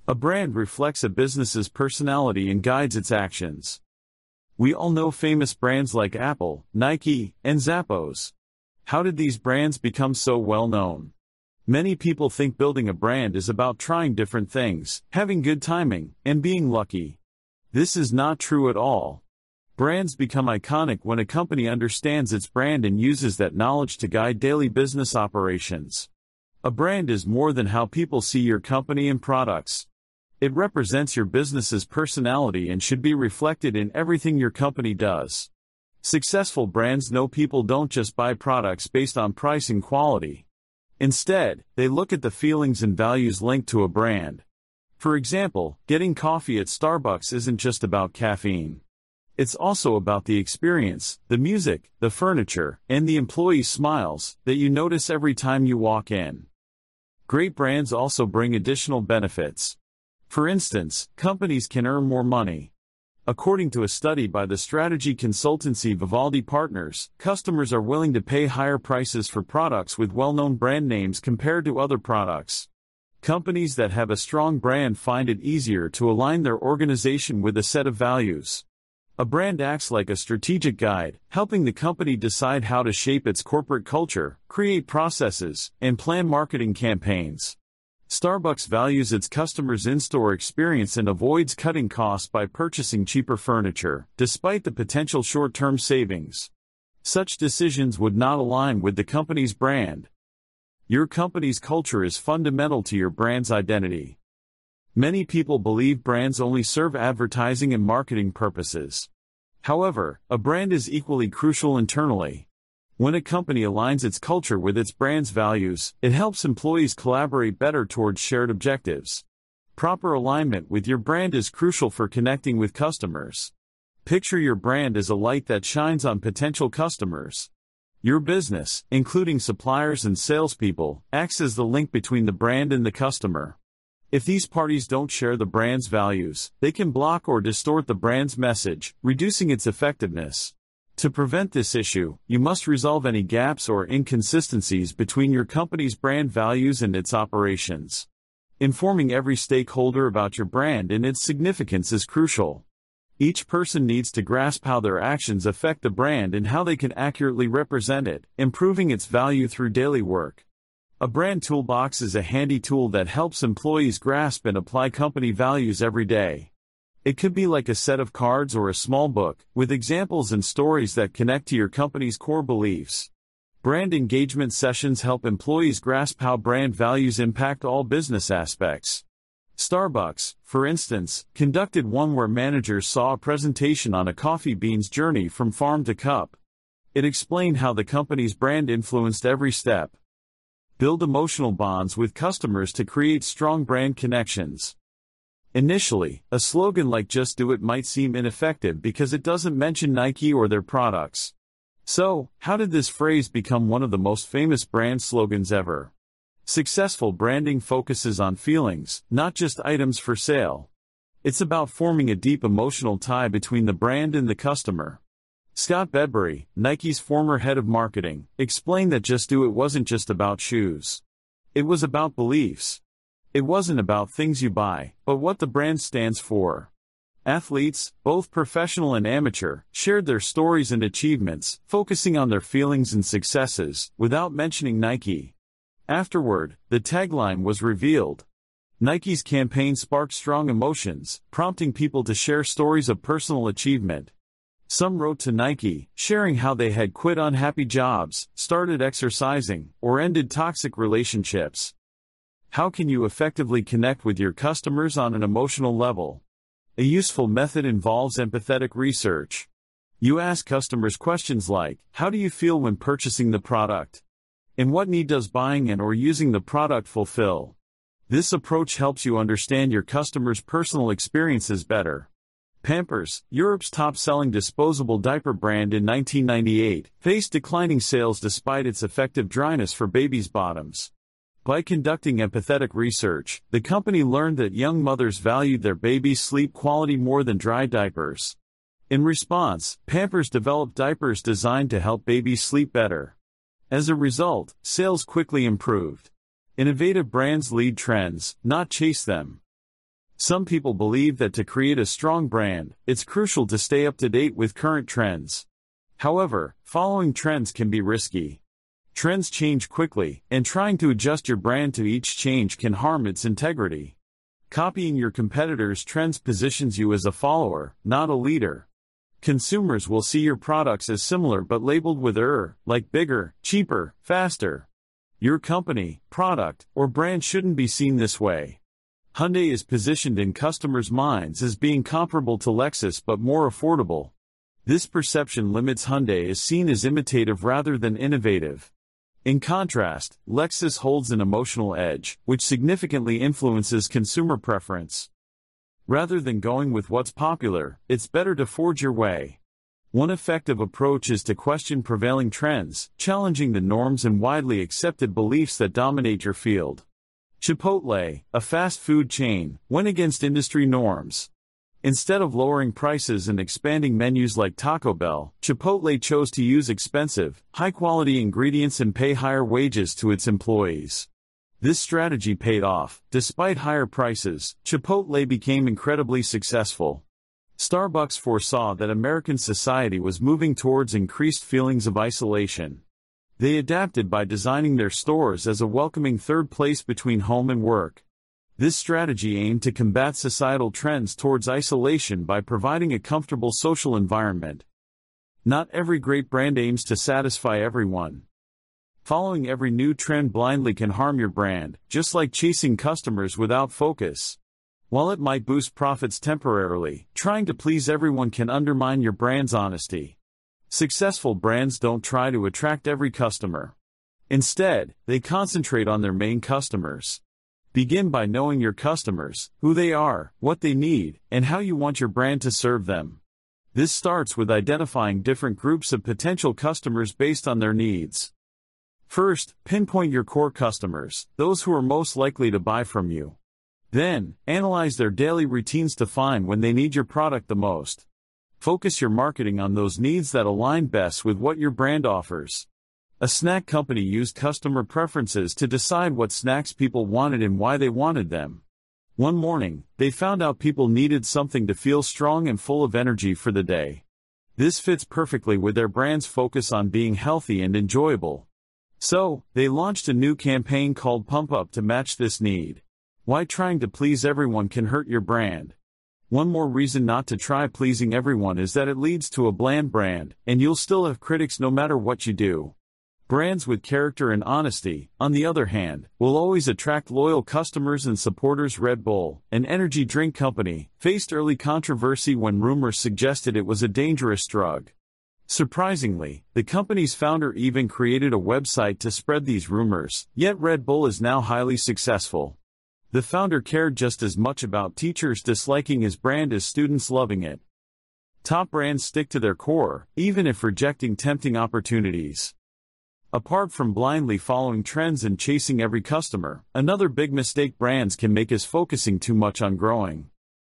A brand reflects a business's personality and guides its actions. We all know famous brands like Apple, Nike, and Zappos. How did these brands become so well known? Many people think building a brand is about trying different things, having good timing, and being lucky. This is not true at all. Brands become iconic when a company understands its brand and uses that knowledge to guide daily business operations. A brand is more than how people see your company and products. It represents your business's personality and should be reflected in everything your company does. Successful brands know people don't just buy products based on price and quality. Instead, they look at the feelings and values linked to a brand. For example, getting coffee at Starbucks isn't just about caffeine. It's also about the experience, the music, the furniture, and the employee smiles that you notice every time you walk in. Great brands also bring additional benefits. For instance, companies can earn more money. According to a study by the strategy consultancy Vivaldi Partners, customers are willing to pay higher prices for products with well-known brand names compared to other products. Companies that have a strong brand find it easier to align their organization with a set of values. A brand acts like a strategic guide, helping the company decide how to shape its corporate culture, create processes, and plan marketing campaigns. Starbucks values its customers' in-store experience and avoids cutting costs by purchasing cheaper furniture, despite the potential short-term savings. Such decisions would not align with the company's brand. Your company's culture is fundamental to your brand's identity. Many people believe brands only serve advertising and marketing purposes. However, a brand is equally crucial internally. When a company aligns its culture with its brand's values, it helps employees collaborate better towards shared objectives. Proper alignment with your brand is crucial for connecting with customers. Picture your brand as a light that shines on potential customers. Your business, including suppliers and salespeople, acts as the link between the brand and the customer. If these parties don't share the brand's values, they can block or distort the brand's message, reducing its effectiveness. To prevent this issue, you must resolve any gaps or inconsistencies between your company's brand values and its operations. Informing every stakeholder about your brand and its significance is crucial. Each person needs to grasp how their actions affect the brand and how they can accurately represent it, improving its value through daily work. A brand toolbox is a handy tool that helps employees grasp and apply company values every day. It could be like a set of cards or a small book, with examples and stories that connect to your company's core beliefs. Brand engagement sessions help employees grasp how brand values impact all business aspects. Starbucks, for instance, conducted one where managers saw a presentation on a coffee bean's journey from farm to cup. It explained how the company's brand influenced every step. Build emotional bonds with customers to create strong brand connections. Initially, a slogan like "Just Do It" might seem ineffective because it doesn't mention Nike or their products. So, how did this phrase become one of the most famous brand slogans ever? Successful branding focuses on feelings, not just items for sale. It's about forming a deep emotional tie between the brand and the customer. Scott Bedbury, Nike's former head of marketing, explained that "Just Do It" wasn't just about shoes. It was about beliefs. It wasn't about things you buy, but what the brand stands for. Athletes, both professional and amateur, shared their stories and achievements, focusing on their feelings and successes, without mentioning Nike. Afterward, the tagline was revealed. Nike's campaign sparked strong emotions, prompting people to share stories of personal achievement. Some wrote to Nike, sharing how they had quit unhappy jobs, started exercising, or ended toxic relationships. How can you effectively connect with your customers on an emotional level? A useful method involves empathetic research. You ask customers questions like, how do you feel when purchasing the product? And what need does buying and or using the product fulfill? This approach helps you understand your customers' personal experiences better. Pampers, Europe's top-selling disposable diaper brand in 1998, faced declining sales despite its effective dryness for babies' bottoms. By conducting empathetic research, the company learned that young mothers valued their babies' sleep quality more than dry diapers. In response, Pampers developed diapers designed to help babies sleep better. As a result, sales quickly improved. Innovative brands lead trends, not chase them. Some people believe that to create a strong brand, it's crucial to stay up to date with current trends. However, following trends can be risky. Trends change quickly, and trying to adjust your brand to each change can harm its integrity. Copying your competitors' trends positions you as a follower, not a leader. Consumers will see your products as similar but labeled with like bigger, cheaper, faster. Your company, product, or brand shouldn't be seen this way. Hyundai is positioned in customers' minds as being comparable to Lexus but more affordable. This perception limits Hyundai as seen as imitative rather than innovative. In contrast, Lexus holds an emotional edge, which significantly influences consumer preference. Rather than going with what's popular, it's better to forge your way. One effective approach is to question prevailing trends, challenging the norms and widely accepted beliefs that dominate your field. Chipotle, a fast food chain, went against industry norms. Instead of lowering prices and expanding menus like Taco Bell, Chipotle chose to use expensive, high-quality ingredients and pay higher wages to its employees. This strategy paid off. Despite higher prices, Chipotle became incredibly successful. Starbucks foresaw that American society was moving towards increased feelings of isolation. They adapted by designing their stores as a welcoming third place between home and work. This strategy aimed to combat societal trends towards isolation by providing a comfortable social environment. Not every great brand aims to satisfy everyone. Following every new trend blindly can harm your brand, just like chasing customers without focus. While it might boost profits temporarily, trying to please everyone can undermine your brand's honesty. Successful brands don't try to attract every customer. Instead, they concentrate on their main customers. Begin by knowing your customers, who they are, what they need, and how you want your brand to serve them. This starts with identifying different groups of potential customers based on their needs. First, pinpoint your core customers, those who are most likely to buy from you. Then, analyze their daily routines to find when they need your product the most. Focus your marketing on those needs that align best with what your brand offers. A snack company used customer preferences to decide what snacks people wanted and why they wanted them. One morning, they found out people needed something to feel strong and full of energy for the day. This fits perfectly with their brand's focus on being healthy and enjoyable. So, they launched a new campaign called Pump Up to match this need. Why trying to please everyone can hurt your brand? One more reason not to try pleasing everyone is that it leads to a bland brand, and you'll still have critics no matter what you do. Brands with character and honesty, on the other hand, will always attract loyal customers and supporters. Red Bull, an energy drink company, faced early controversy when rumors suggested it was a dangerous drug. Surprisingly, the company's founder even created a website to spread these rumors, yet Red Bull is now highly successful. The founder cared just as much about teachers disliking his brand as students loving it. Top brands stick to their core, even if rejecting tempting opportunities. Apart from blindly following trends and chasing every customer, another big mistake brands can make is focusing too much on growing.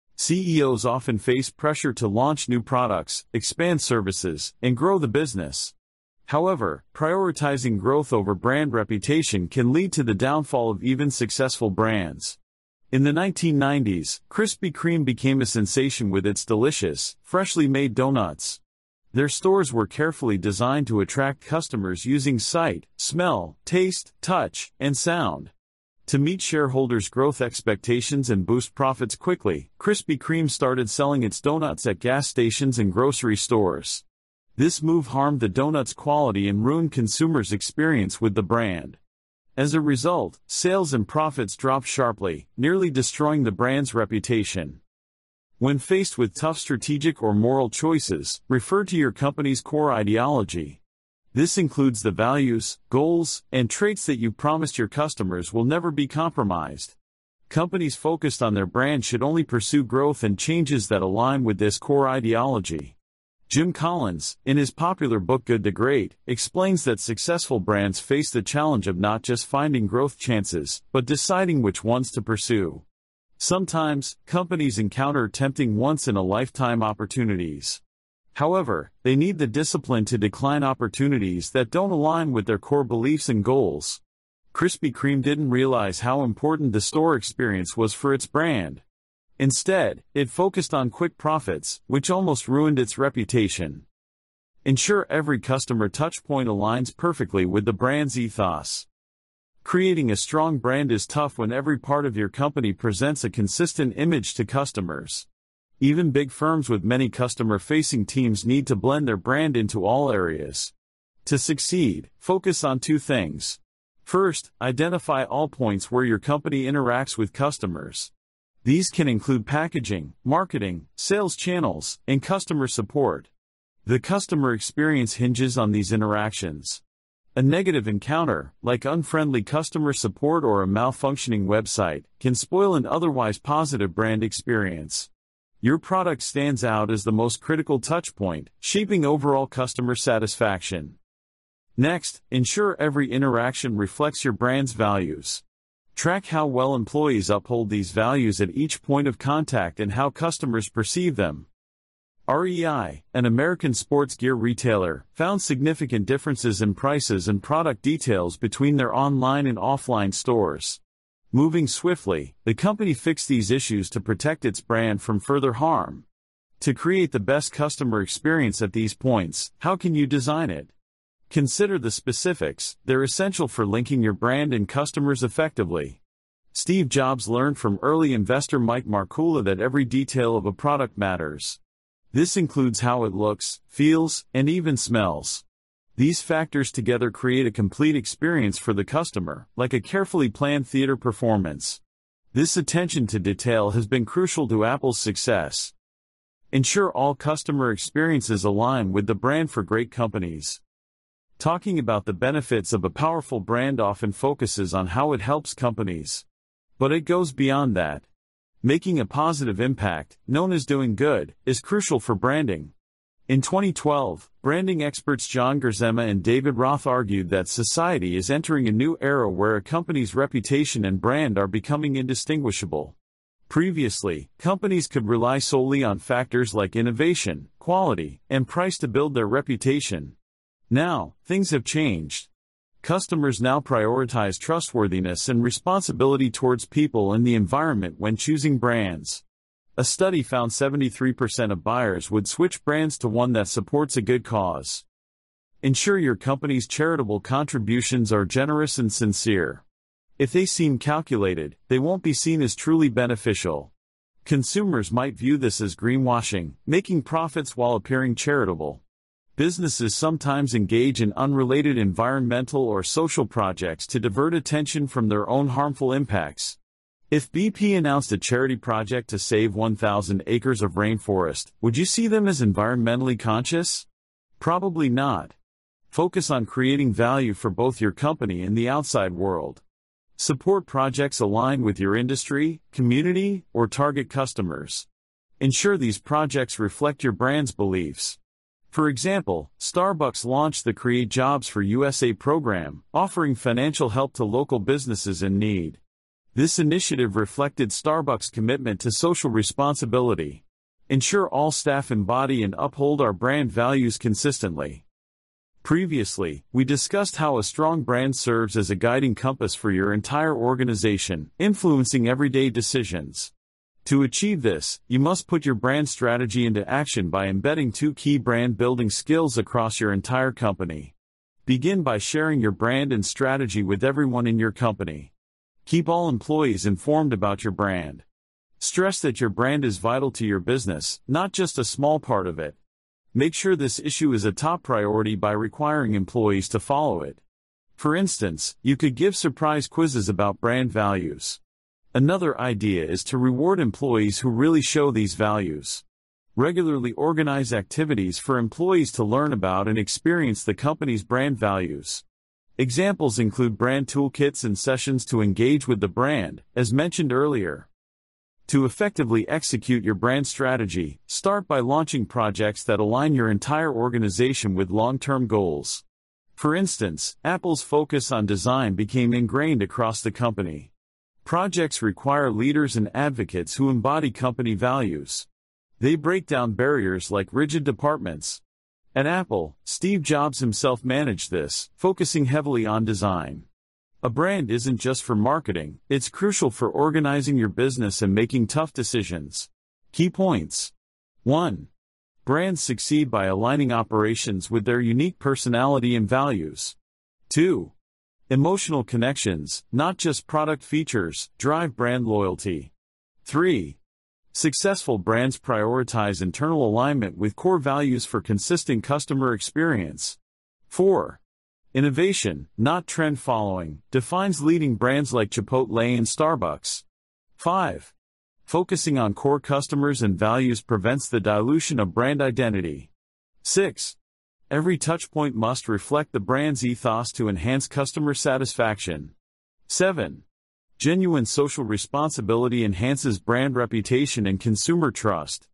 CEOs often face pressure to launch new products, expand services, and grow the business. However, prioritizing growth over brand reputation can lead to the downfall of even successful brands. In the 1990s, Krispy Kreme became a sensation with its delicious, freshly made donuts. Their stores were carefully designed to attract customers using sight, smell, taste, touch, and sound. To meet shareholders' growth expectations and boost profits quickly, Krispy Kreme started selling its donuts at gas stations and grocery stores. This move harmed the donuts' quality and ruined consumers' experience with the brand. As a result, sales and profits dropped sharply, nearly destroying the brand's reputation. When faced with tough strategic or moral choices, refer to your company's core ideology. This includes the values, goals, and traits that you promised your customers will never be compromised. Companies focused on their brand should only pursue growth and changes that align with this core ideology. Jim Collins, in his popular book Good to Great, explains that successful brands face the challenge of not just finding growth chances, but deciding which ones to pursue. Sometimes, companies encounter tempting once-in-a-lifetime opportunities. However, they need the discipline to decline opportunities that don't align with their core beliefs and goals. Krispy Kreme didn't realize how important the store experience was for its brand. Instead, it focused on quick profits, which almost ruined its reputation. Ensure every customer touchpoint aligns perfectly with the brand's ethos. Creating a strong brand is tough when every part of your company presents a consistent image to customers. Even big firms with many customer-facing teams need to blend their brand into all areas. To succeed, focus on two things. First, identify all points where your company interacts with customers. These can include packaging, marketing, sales channels, and customer support. The customer experience hinges on these interactions. A negative encounter, like unfriendly customer support or a malfunctioning website, can spoil an otherwise positive brand experience. Your product stands out as the most critical touchpoint, shaping overall customer satisfaction. Next, ensure every interaction reflects your brand's values. Track how well employees uphold these values at each point of contact and how customers perceive them. REI, an American sports gear retailer, found significant differences in prices and product details between their online and offline stores. Moving swiftly, the company fixed these issues to protect its brand from further harm. To create the best customer experience at these points, how can you design it? Consider the specifics, they're essential for linking your brand and customers effectively. Steve Jobs learned from early investor Mike Markula that every detail of a product matters. This includes how it looks, feels, and even smells. These factors together create a complete experience for the customer, like a carefully planned theater performance. This attention to detail has been crucial to Apple's success. Ensure all customer experiences align with the brand for great companies. Talking about the benefits of a powerful brand often focuses on how it helps companies. But it goes beyond that. Making a positive impact, known as doing good, is crucial for branding. In 2012, branding experts John Gerzema and David Roth argued that society is entering a new era where a company's reputation and brand are becoming indistinguishable. Previously, companies could rely solely on factors like innovation, quality, and price to build their reputation. Now, things have changed. Customers now prioritize trustworthiness and responsibility towards people and the environment when choosing brands. A study found 73% of buyers would switch brands to one that supports a good cause. Ensure your company's charitable contributions are generous and sincere. If they seem calculated, they won't be seen as truly beneficial. Consumers might view this as greenwashing, making profits while appearing charitable. Businesses sometimes engage in unrelated environmental or social projects to divert attention from their own harmful impacts. If BP announced a charity project to save 1,000 acres of rainforest, would you see them as environmentally conscious? Probably not. Focus on creating value for both your company and the outside world. Support projects aligned with your industry, community, or target customers. Ensure these projects reflect your brand's beliefs. For example, Starbucks launched the Create Jobs for USA program, offering financial help to local businesses in need. This initiative reflected Starbucks' commitment to social responsibility. Ensure all staff embody and uphold our brand values consistently. Previously, we discussed how a strong brand serves as a guiding compass for your entire organization, influencing everyday decisions. To achieve this, you must put your brand strategy into action by embedding two key brand-building skills across your entire company. Begin by sharing your brand and strategy with everyone in your company. Keep all employees informed about your brand. Stress that your brand is vital to your business, not just a small part of it. Make sure this issue is a top priority by requiring employees to follow it. For instance, you could give surprise quizzes about brand values. Another idea is to reward employees who really show these values. Regularly organize activities for employees to learn about and experience the company's brand values. Examples include brand toolkits and sessions to engage with the brand, as mentioned earlier. To effectively execute your brand strategy, start by launching projects that align your entire organization with long-term goals. For instance, Apple's focus on design became ingrained across the company. Projects require leaders and advocates who embody company values. They break down barriers like rigid departments. At Apple, Steve Jobs himself managed this, focusing heavily on design. A brand isn't just for marketing, it's crucial for organizing your business and making tough decisions. Key points. 1. Brands succeed by aligning operations with their unique personality and values. 2. Emotional connections, not just product features, drive brand loyalty. 3. Successful brands prioritize internal alignment with core values for consistent customer experience. 4. Innovation, not trend following, defines leading brands like Chipotle and Starbucks. 5. Focusing on core customers and values prevents the dilution of brand identity. 6. Every touchpoint must reflect the brand's ethos to enhance customer satisfaction. 7. Genuine social responsibility enhances brand reputation and consumer trust.